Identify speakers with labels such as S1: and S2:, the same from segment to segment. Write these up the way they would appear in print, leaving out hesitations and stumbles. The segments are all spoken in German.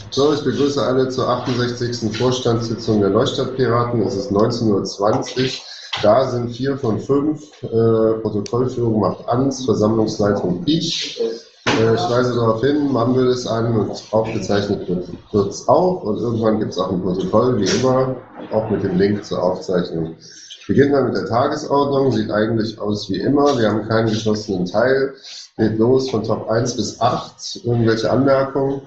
S1: So, ich begrüße alle zur 68. Vorstandssitzung der Neustadtpiraten. Es ist 19:20 Uhr. Da sind 4 von 5. Protokollführung macht Ans, Versammlungsleitung ich. Ich weise darauf hin, Mandel ist an und aufgezeichnet wird kurz auf. Und irgendwann gibt es auch ein Protokoll, wie immer, auch mit dem Link zur Aufzeichnung. Beginnen wir mit der Tagesordnung. Sieht eigentlich aus wie immer. Wir haben keinen geschlossenen Teil. Geht los von Top 1 bis 8. Irgendwelche Anmerkungen?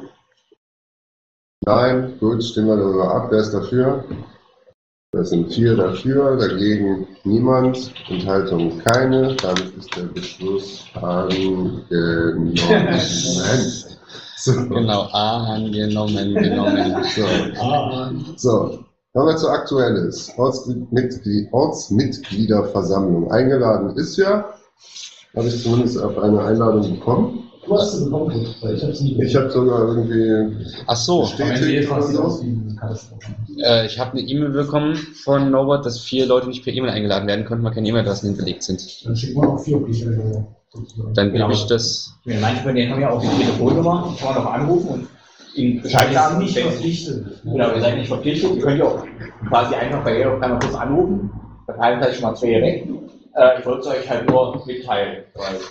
S1: Nein, gut, stimmen wir darüber ab. Wer ist dafür? Das sind 4 dafür, dagegen niemand, Enthaltungen keine. Damit ist der Beschluss angenommen.
S2: So. Genau, angenommen.
S1: So, kommen wir zu Aktuelles. Ortsmitgliederversammlung. Eingeladen ist ja, habe ich zumindest auf eine Einladung bekommen.
S3: Du hast sie bekommen, ich habe sie nicht.
S1: Ich habe sogar irgendwie
S2: bestätigt oder so. Ich habe eine E-Mail bekommen von Norbert, dass 4 Leute nicht per E-Mail eingeladen werden konnten, weil keine E-Mail-Adressen hinterlegt sind.
S3: Dann schicken wir auch 4
S2: Dann gebe ich das.
S4: Manche von denen haben ja auch die Telefonnummer, kann man noch anrufen und ihnen Bescheid sagen.
S3: Nicht verpflichtet.
S4: Genau, ihr seid nicht verpflichtet. Ihr könnt ja auch quasi einfach bei jeder einmal kurz anrufen. Verteilen vielleicht schon mal 2 weg. Ich wollte es euch halt nur mitteilen.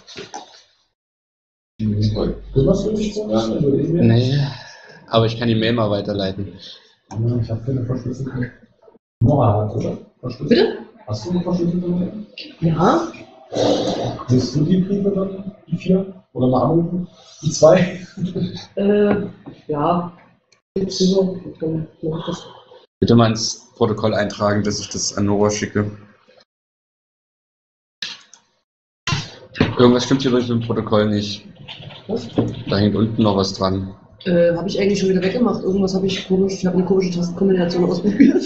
S3: Du was für mich sagen?
S2: Nee, aber ich kann die Mail mal weiterleiten.
S3: Ja, ich habe keine verschlüsselte Nora hat, oder?
S5: Bitte?
S3: Hast du eine verschlüsselte Nummer?
S5: Ja.
S3: Siehst du die Briefe dann, die 4? Oder mal anrufen? Die 2?
S5: Ja. Jetzt über, dann mach ich das.
S2: Bitte mal ins Protokoll eintragen, dass ich das an Nora schicke. Irgendwas stimmt hier übrigens mit dem Protokoll nicht.
S5: Was?
S2: Da hängt unten noch was dran.
S5: Habe ich eigentlich schon wieder weggemacht. Irgendwas habe ich komisch. Ich habe eine komische Tastenkombination ausprobiert.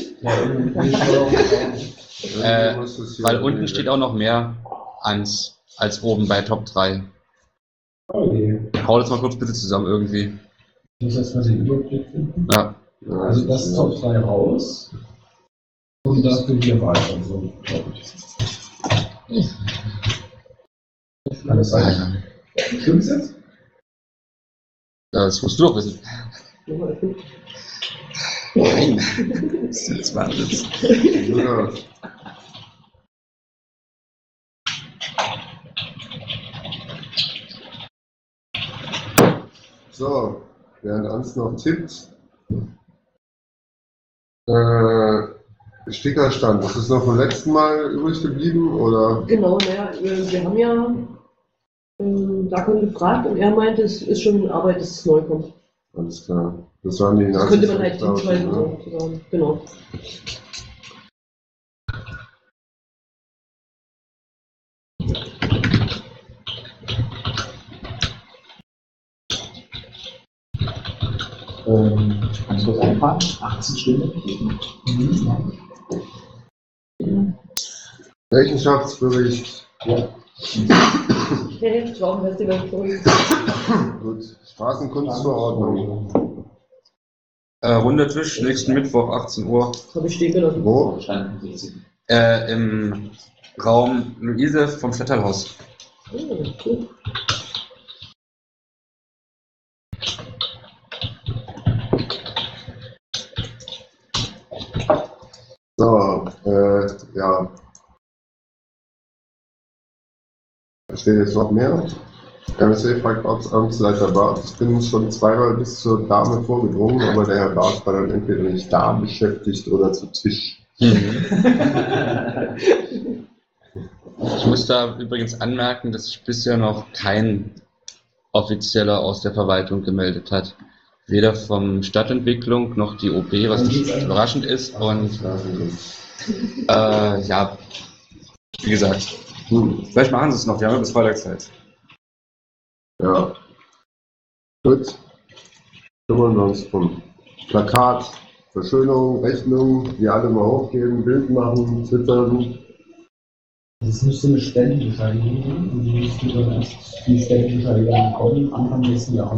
S2: Weil unten steht auch noch mehr Ans als oben bei Top 3.
S3: Okay.
S2: Hau das mal kurz bitte zusammen irgendwie.
S3: Ich muss jetzt mal den Überblick finden.
S2: Ja.
S3: Also das ist Top 3 raus. Und das geht hier weiter. So, glaube ich. Kann das sein? Stimmt's jetzt?
S2: Das musst du doch wissen. Nein. Das ist jetzt Wahnsinn.
S1: Ja. So, während Ans noch tippt. Stickerstand, ist das noch vom letzten Mal übrig geblieben, oder?
S5: Genau, naja, wir haben ja Darkon gefragt und er meinte, es ist schon in Arbeit, dass es neu kommt.
S1: Alles klar. Das waren die
S5: Das könnte man halt
S1: Nachrichten,
S5: hinschreiben,
S1: ne?
S5: sozusagen. Genau.
S4: Kannst du das einfahren? 18 Stunden?
S1: Rechenschaftsbericht.
S4: Ja.
S5: Okay, Traumfestival für uns.
S1: Gut. Straßenkunstverordnung.
S2: Runder Tisch, nächsten Mittwoch, 18 Uhr.
S5: Habe ich stehen gelassen.
S1: Wo?
S2: Im Raum Luise vom Stadtteilhaus.
S5: Oh, cool.
S1: So, ja. Steht jetzt noch mehr? MSC fragt Ortsamtsleiter Barth. Ich bin schon zweimal bis zur Dame vorgedrungen, aber der Herr Barth war dann entweder nicht da beschäftigt oder zu Tisch.
S2: Ich muss da übrigens anmerken, dass sich bisher noch kein Offizieller aus der Verwaltung gemeldet hat. Weder vom Stadtentwicklung noch die OB, was nicht überraschend ist. Und ja, wie gesagt, vielleicht machen sie es noch, wir haben ja bis Freitag Zeit.
S1: Ja. Gut. Kümmern wir uns um Plakat, Verschönung, Rechnung, die alle mal hochgeben, Bild machen, twittern.
S3: Das ist nicht so eine Spendenbescheinigung. Und die müssten dann erst die Spendenbescheinigung bekommen, Anfang nächsten Jahres.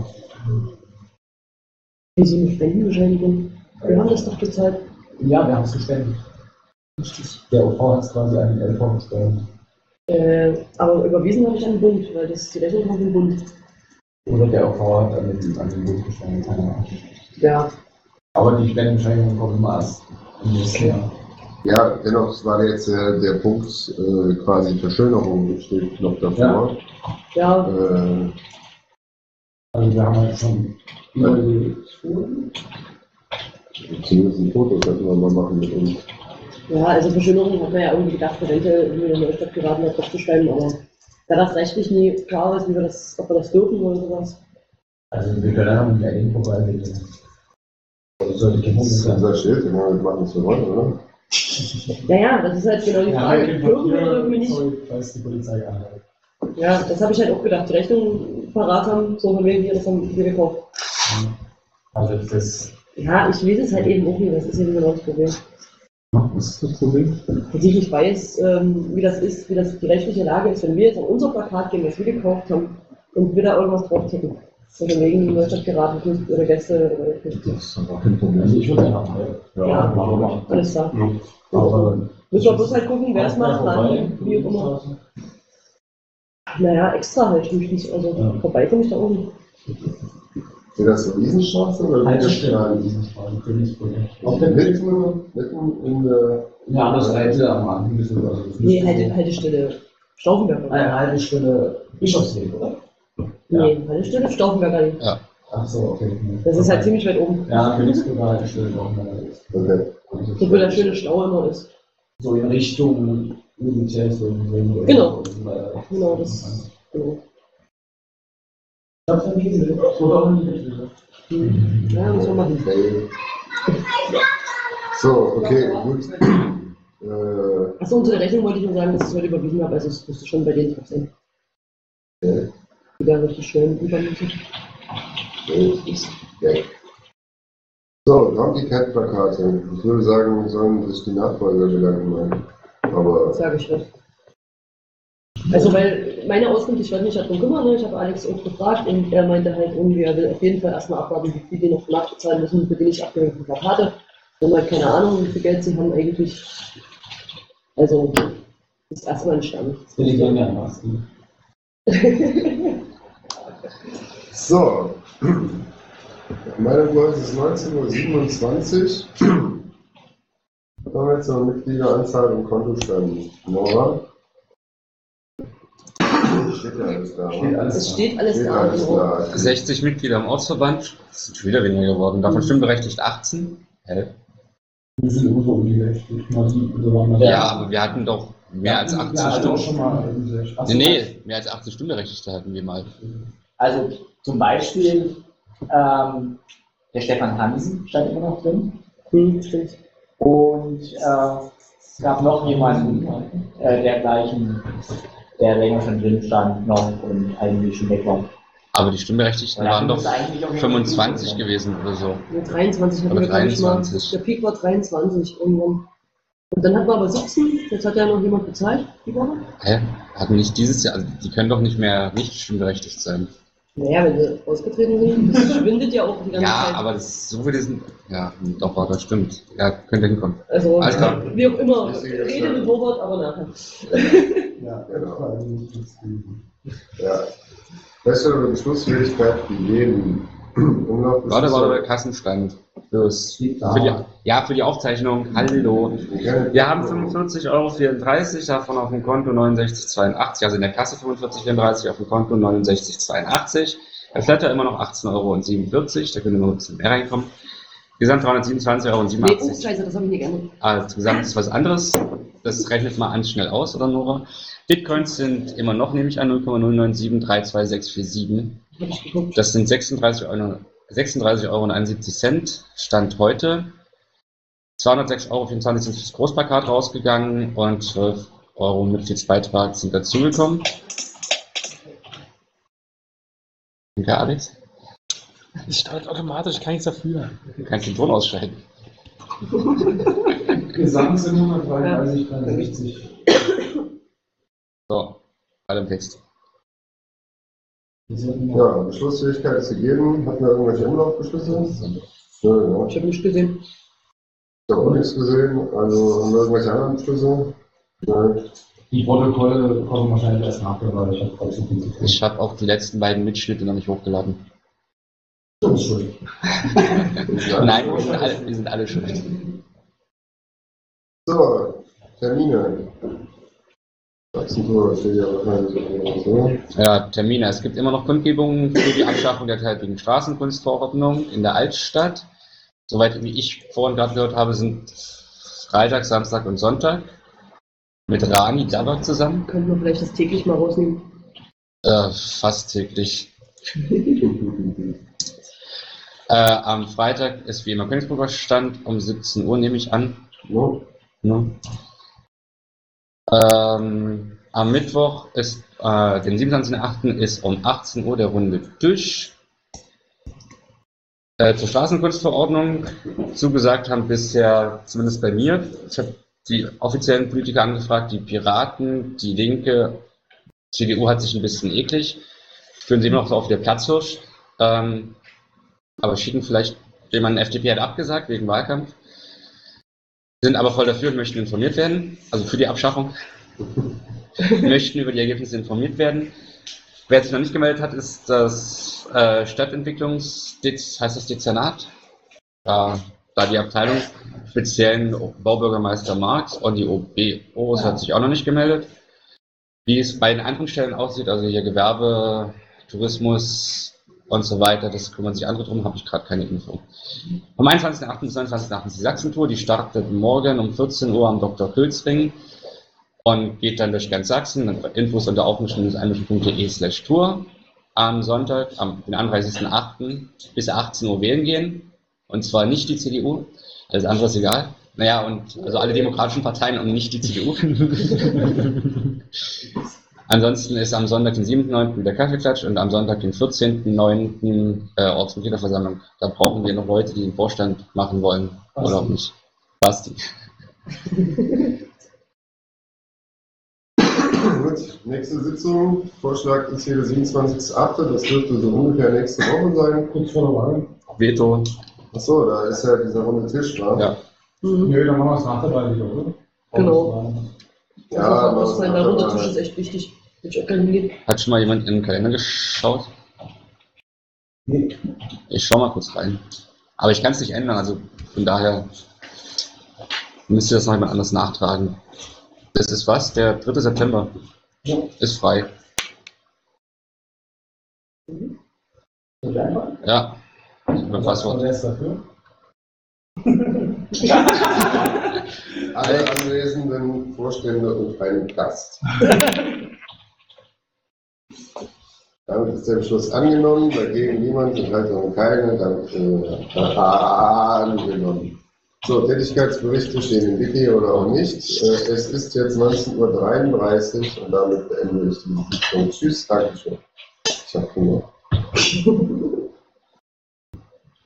S5: So eine Spendenbescheinigung. Wir haben das doch bezahlt.
S3: Ja, wir haben es gespendet.
S5: Richtig.
S3: Der OV hat es quasi an den LV gespendet.
S5: Aber überwiesen habe ich an den Bund, weil das die Rechnung kommt vom Bund.
S3: Oder der OV hat dann an den Bund gespendet, keine Ahnung.
S5: Ja,
S3: Aber die Spendenbescheinigung kommt immer erst im nächsten Jahr.
S1: Ja, dennoch war jetzt der Punkt quasi Verschönerung steht noch davor.
S5: ja,
S3: Also wir haben halt schon überlegt,
S1: Zumindest ein Foto könnten wir mal machen mit uns.
S5: ja, also Verschönerung hat man ja irgendwie gedacht, eventuell in der Neustadt geraten hat, draufzuschreiben, aber da das rechtlich nie klar ist, ob wir das dürfen oder sowas.
S3: also wir können ja mit der Info vorbeigehen. Das sollte kein
S1: Das ist
S3: Problem sein.
S1: unser Schild, wir machen das für wollen, oder?
S5: Ja, das ist halt genau die Frage, dürfen wir oder dürfen wir nicht?
S3: Falls die Polizei anhält.
S5: Ja, das habe ich halt auch gedacht, die Rechnung parat haben, so von wegen hier, das haben wir gekauft.
S3: Also das
S5: Ja, ich weiß es halt eben auch nicht, das ist eben genau das Problem.
S1: Was ist das Problem?
S5: Dass ich nicht weiß, wie das ist, wie das die rechtliche Lage ist, wenn wir jetzt an unser Plakat gehen, was wir gekauft haben, und wir da irgendwas drauf tippen. So von wegen die Neustadt geraten oder Gäste oder
S1: Das ist aber kein Problem.
S3: Also ich würde ja noch mal.
S5: Ja,
S3: machen wir.
S5: alles klar.
S3: Aber
S5: Müssen wir bloß halt gucken, wer es macht, wann, wie auch immer. Naja, extra halt, ich nicht, also
S3: Ja.
S5: vorbei komme ich da auch nicht.
S1: Sind das so Riesenstraße oder
S3: Haltestelle an
S1: Riesenstraßen?
S3: diesem Straßen, Königsbrücke.
S1: Auf der mitten in der.
S3: Ja, andere Seite am Anfang ein bisschen. Also das
S5: Nee,
S3: müsste-
S5: Haltestelle Stauffenberger.
S3: Eine Haltestelle Bischofsweg, oder?
S5: Nee, Haltestelle Stauffenberger nicht.
S3: Ach so, okay.
S5: Das ist halt ziemlich weit oben.
S3: Ja, Königsbrücke Haltestelle auch mal.
S1: Okay.
S5: So wo der schöne Stau immer ist.
S3: So in Richtung Militär, so in
S5: Genau. Genau, das. Genau. Ja, muss man machen.
S1: Okay. So, okay, gut.
S5: Achso, und zu der Rechnung wollte ich nur sagen, dass ich es heute überwiesen habe, also es müsste schon bei denen drauf sein.
S1: Okay.
S5: Die werden richtig schön überwiesen.
S1: Okay. So, Drumkey-Cat-Plakate. Ich würde sagen, sollen sich die Nachfolger Gedanken machen. Aber
S5: Sage ich nicht. Also, weil meine Auskunft, ich werde mich darum kümmern, ne? Ich habe Alex auch gefragt und er meinte halt irgendwie, er will auf jeden Fall erstmal abwarten, wie viel die noch nachbezahlen müssen, für die ich abgehörten Plakate. Wir haben halt keine Ahnung, wie viel Geld sie haben eigentlich. Also, ist erstmal ein Stand.
S3: Will ich gerne anpassen.
S1: so. Meine Uhr ist 19:27 Uhr. Was haben wir jetzt noch Mitgliederanzahl und Kontostand? Nora? Steht ja alles da, oder?
S5: Es steht alles
S1: Steht
S5: da.
S1: alles
S5: Genau.
S1: da.
S2: 60 Mitglieder im Ortsverband, das sind schon wieder weniger geworden. Davon stimmberechtigt 18.
S3: Wir sind immer so um die 60, mal die, so waren wir.
S2: Ja, aber wir hatten doch mehr als 18
S3: Ja, also
S2: Stunden.
S3: schon mal 60. Ach so.
S2: Nee, mehr als 18 Stimmberechtigte hatten wir mal.
S4: Also zum Beispiel der Stefan Hansen stand immer noch drin.
S5: Stimmt.
S4: Und es gab noch jemanden, der länger schon drin stand noch und eigentlich schon weg war.
S2: Aber die Stimmberechtigten waren doch
S4: müsste eigentlich auch jemand
S2: 25
S4: sein.
S2: gewesen oder so.
S5: Ja, 23 hatten
S2: Oder
S5: wir, glaube ich, mal.
S2: 23.
S5: Der Peak war 23 irgendwann. Und dann hatten wir aber 17, jetzt hat ja noch jemand bezahlt, die Woche.
S2: Hä? Hatten nicht dieses Jahr, also die können doch nicht mehr nicht stimmberechtigt sein.
S5: Naja, wenn sie ausgetreten sind, das schwindet ja auch die ganze
S2: Ja,
S5: Zeit.
S2: aber das ist so viele sind. Ja, doch, das stimmt. Ja, könnte hinkommen.
S5: Also,
S2: Alles klar.
S5: wie auch immer,
S1: Richtige
S5: rede
S1: Stelle.
S5: mit Robert, aber nachher.
S3: Ja,
S1: Genau.
S3: vor allem nicht flexibel.
S1: Ja. Feststellung der Beschlussfähigkeit für jeden.
S2: Warte, Kassenstand. Für die Aufzeichnung. Hallo. Wir haben 45,34 €, davon auf dem Konto 69,82 €, also in der Kasse 45,34 €, auf dem Konto 69,82 €. Bei Flatter immer noch 18,47 €, da könnte noch ein bisschen mehr reinkommen. Gesamt 327,87
S5: Nee, oh,
S2: €.
S5: scheiße, das habe ich nicht geändert.
S2: Also Gesamt ist was anderes. Das rechnet mal an schnell aus, oder Nora? Bitcoins sind immer noch, nehme ich an, 0,09732647.
S5: Habe ich geguckt.
S2: Das sind 36,71 € Stand heute. 206,24 € sind fürs Großplakat rausgegangen und 12 € Mitgliedsbeitrag sind dazugekommen. Danke, Alex.
S6: Das startet automatisch, kann nichts dafür.
S2: Du kannst den Ton ausschalten.
S3: Gesamt sind 133,63.
S2: So, alle im Text.
S1: Ja, Beschlussfähigkeit ist gegeben. Hatten wir irgendwelche Umlaufbeschlüsse? Ja, ja.
S5: Ich habe nicht gesehen.
S1: Ich habe auch nichts gesehen. Also haben wir irgendwelche anderen Beschlüsse? Nein.
S3: Die Protokolle kommen wahrscheinlich erst nachher, weil ich habe gerade so viel zu tun.
S2: Ich habe auch die letzten beiden Mitschnitte noch nicht hochgeladen.
S3: Du bist schuld.
S2: Nein, wir sind alle schuld.
S1: So, Termine. Sachsentor steht ja wahrscheinlich so.
S2: Ja, Termine. Es gibt immer noch Kundgebungen für die Abschaffung der teilweisen Straßenkunstverordnung in der Altstadt. Soweit wie ich vorhin gerade gehört habe, sind Freitag, Samstag und Sonntag mit Rani Dabak zusammen.
S5: Könnten wir vielleicht das täglich mal rausnehmen?
S2: Fast täglich. Am Freitag ist wie immer Königsburger Stand um 17 Uhr, nehme ich an.
S1: No.
S2: Ne? Am Mittwoch ist, den 27.08. ist um 18 Uhr der runde Tisch. Zur Straßenkunstverordnung zugesagt haben bisher, zumindest bei mir, ich habe die offiziellen Politiker angefragt, die Piraten, die Linke, CDU hat sich ein bisschen eklig, führen sie immer noch so auf der Platzhirsch, aber schicken vielleicht jemanden, FDP hat abgesagt wegen Wahlkampf, sind aber voll dafür und möchten informiert werden, also für die Abschaffung, möchten über die Ergebnisse informiert werden. Wer sich noch nicht gemeldet hat, ist das heißt das Dezernat, da die Abteilung, speziellen Baubürgermeister Marx und die OBOs hat sich auch noch nicht gemeldet. Wie es bei den anderen Stellen aussieht, also hier Gewerbe, Tourismus und so weiter, das kümmern sich andere drum, habe ich gerade keine Info. Am 21.08. bis 29.08. ist die Sachsentour, die startet morgen um 14 Uhr am Dr. Külsring und geht dann durch ganz Sachsen. Infos unter aufmischen-einmischen.de/Tour. Am Sonntag, den 31.08. bis 18 Uhr wählen gehen. Und zwar nicht die CDU, alles andere ist egal. Naja, und also alle demokratischen Parteien und nicht die CDU. Ansonsten ist am Sonntag, den 7.9. der Kaffeeklatsch und am Sonntag, den 14.9. Ortsmitgliederversammlung. Da brauchen wir noch Leute, die den Vorstand machen wollen.
S3: Basti.
S2: Oder auch nicht. Basti.
S1: Gut, nächste Sitzung. Vorschlag ist hier der 27.08. Das dürfte so ungefähr nächste Woche sein.
S3: Kurz vor der Wahl.
S2: Veto.
S1: Achso, da ist ja dieser runde Tisch, wa?
S2: Ja.
S3: Nö, dann machen wir es nach der Wahl wieder, oder?
S5: Genau.
S1: Ja,
S5: Also,
S1: aber
S5: der runde Tisch ist echt wichtig. Will ich auch gerne hingehen.
S2: Hat schon mal jemand in den Kalender geschaut?
S3: Nee.
S2: Ich schau mal kurz rein. Aber ich kann es nicht ändern, also von daher müsst ihr das noch jemand anders nachtragen. Das ist was? Der 3. September.
S3: Ja.
S2: Ist frei.
S3: Wird einfach?
S2: Ja. Mein Passwort.
S3: Wer ist dafür?
S1: alle anwesenden Vorstände und ein Gast. Damit ist der Beschluss angenommen, dagegen niemand, Enthaltungen keine, damit angenommen. So, Tätigkeitsberichte stehen im Wiki oder auch nicht. Es ist jetzt 19:33 Uhr und damit beende ich die Sitzung. Tschüss, Dankeschön. Ich habe Hunger.